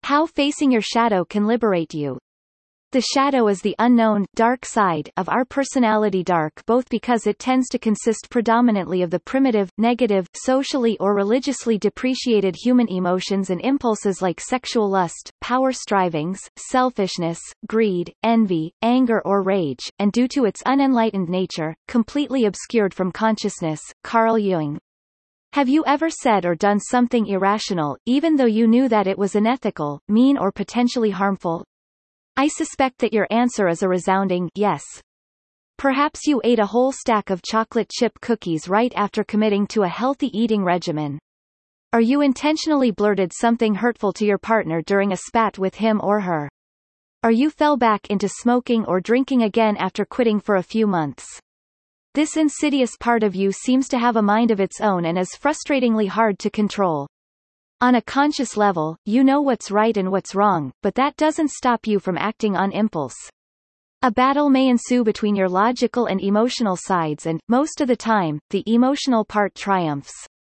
How facing your shadow can liberate you. The shadow is the unknown, dark side of our personality, dark both because it tends to consist predominantly of the primitive, negative, socially or religiously depreciated human emotions and impulses like sexual lust, power strivings, selfishness, greed, envy, anger or rage, and due to its unenlightened nature, completely obscured from consciousness. Carl Jung. Have you ever said or done something irrational, even though you knew that it was unethical, mean or potentially harmful? I suspect that your answer is a resounding yes. Perhaps you ate a whole stack of chocolate chip cookies right after committing to a healthy eating regimen. Or you intentionally blurted something hurtful to your partner during a spat with him or her. Or you fell back into smoking or drinking again after quitting for a few months. This insidious part of you seems to have a mind of its own and is frustratingly hard to control. On a conscious level, you know what's right and what's wrong, but that doesn't stop you from acting on impulse. A battle may ensue between your logical and emotional sides and, most of the time, the emotional part triumphs.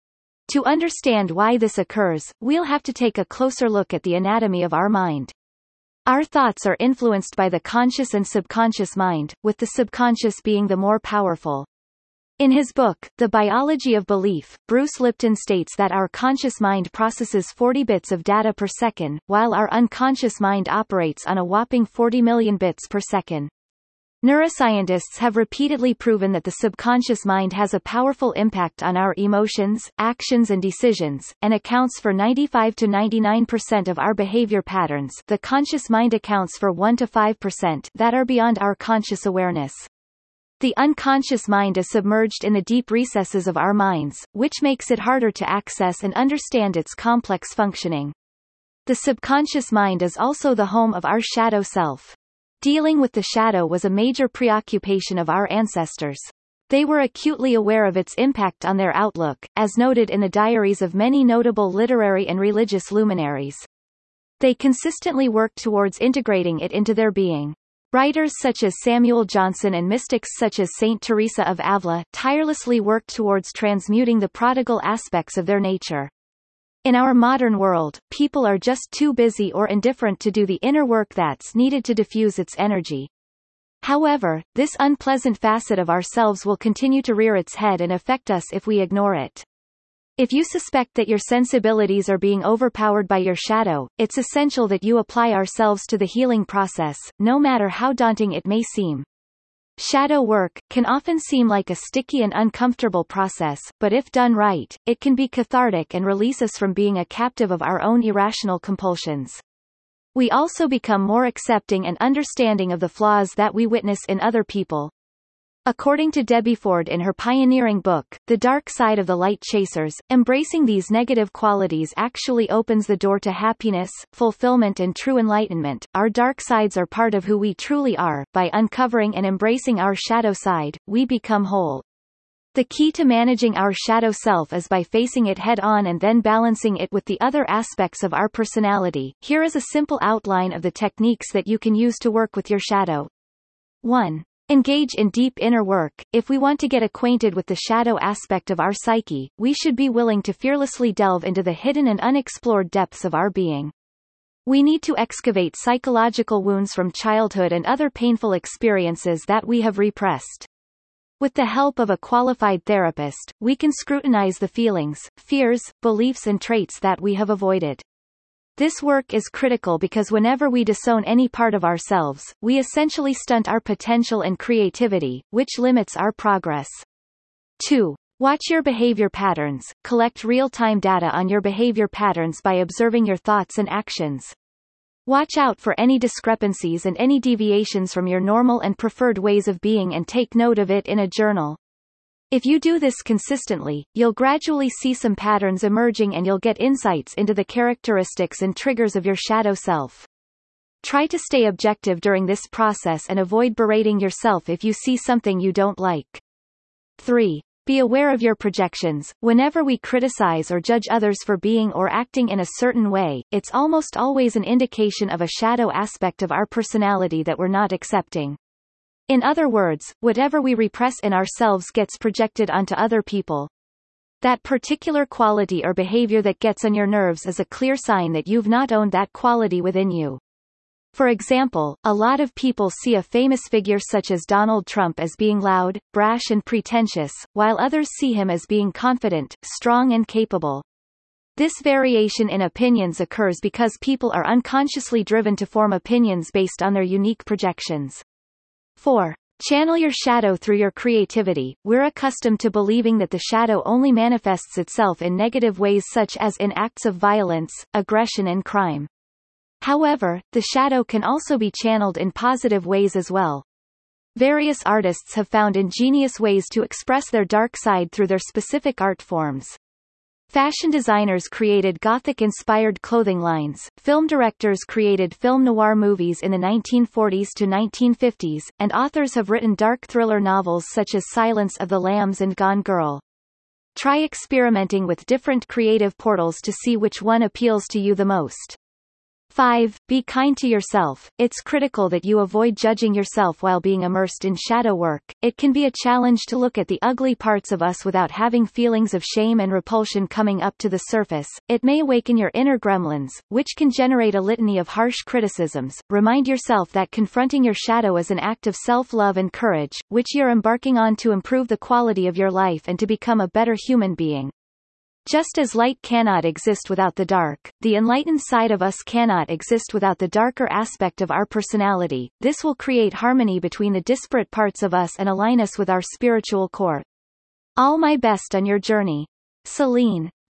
To understand why this occurs, we'll have to take a closer look at the anatomy of our mind. Our thoughts are influenced by the conscious and subconscious mind, with the subconscious being the more powerful. In his book, The Biology of Belief, Bruce Lipton states that our conscious mind processes 40 bits of data per second, while our unconscious mind operates on a whopping 40 million bits per second. Neuroscientists have repeatedly proven that the subconscious mind has a powerful impact on our emotions, actions and decisions, and accounts for 95 to 99% of our behavior patterns. The conscious mind accounts for 1 to 5% that are beyond our conscious awareness. The unconscious mind is submerged in the deep recesses of our minds, which makes it harder to access and understand its complex functioning. The subconscious mind is also the home of our shadow self. Dealing with the shadow was a major preoccupation of our ancestors. They were acutely aware of its impact on their outlook, as noted in the diaries of many notable literary and religious luminaries. They consistently worked towards integrating it into their being. Writers such as Samuel Johnson and mystics such as Saint Teresa of Avila tirelessly worked towards transmuting the prodigal aspects of their nature. In our modern world, people are just too busy or indifferent to do the inner work that's needed to diffuse its energy. However, this unpleasant facet of ourselves will continue to rear its head and affect us if we ignore it. If you suspect that your sensibilities are being overpowered by your shadow, it's essential that you apply ourselves to the healing process, no matter how daunting it may seem. Shadow work can often seem like a sticky and uncomfortable process, but if done right, it can be cathartic and release us from being a captive of our own irrational compulsions. We also become more accepting and understanding of the flaws that we witness in other people. According to Debbie Ford in her pioneering book, The Dark Side of the Light Chasers, embracing these negative qualities actually opens the door to happiness, fulfillment and true enlightenment. Our dark sides are part of who we truly are. By uncovering and embracing our shadow side, we become whole. The key to managing our shadow self is by facing it head-on and then balancing it with the other aspects of our personality. Here is a simple outline of the techniques that you can use to work with your shadow. 1. Engage in deep inner work. If we want to get acquainted with the shadow aspect of our psyche, we should be willing to fearlessly delve into the hidden and unexplored depths of our being. We need to excavate psychological wounds from childhood and other painful experiences that we have repressed. With the help of a qualified therapist, we can scrutinize the feelings, fears, beliefs and traits that we have avoided. This work is critical because whenever we disown any part of ourselves, we essentially stunt our potential and creativity, which limits our progress. 2. Watch your behavior patterns. Collect real-time data on your behavior patterns by observing your thoughts and actions. Watch out for any discrepancies and any deviations from your normal and preferred ways of being and take note of it in a journal. If you do this consistently, you'll gradually see some patterns emerging and you'll get insights into the characteristics and triggers of your shadow self. Try to stay objective during this process and avoid berating yourself if you see something you don't like. 3. Be aware of your projections. Whenever we criticize or judge others for being or acting in a certain way, it's almost always an indication of a shadow aspect of our personality that we're not accepting. In other words, whatever we repress in ourselves gets projected onto other people. That particular quality or behavior that gets on your nerves is a clear sign that you've not owned that quality within you. For example, a lot of people see a famous figure such as Donald Trump as being loud, brash and pretentious, while others see him as being confident, strong and capable. This variation in opinions occurs because people are unconsciously driven to form opinions based on their unique projections. 4. Channel your shadow through your creativity. We're accustomed to believing that the shadow only manifests itself in negative ways such as in acts of violence, aggression and crime. However, the shadow can also be channeled in positive ways as well. Various artists have found ingenious ways to express their dark side through their specific art forms. Fashion designers created Gothic-inspired clothing lines, film directors created film noir movies in the 1940s to 1950s, and authors have written dark thriller novels such as Silence of the Lambs and Gone Girl. Try experimenting with different creative portals to see which one appeals to you the most. 5. Be kind to yourself. It's critical that you avoid judging yourself while being immersed in shadow work. It can be a challenge to look at the ugly parts of us without having feelings of shame and repulsion coming up to the surface. It may awaken your inner gremlins, which can generate a litany of harsh criticisms. Remind yourself that confronting your shadow is an act of self-love and courage, which you're embarking on to improve the quality of your life and to become a better human being. Just as light cannot exist without the dark, the enlightened side of us cannot exist without the darker aspect of our personality. This will create harmony between the disparate parts of us and align us with our spiritual core. All my best on your journey. Celine.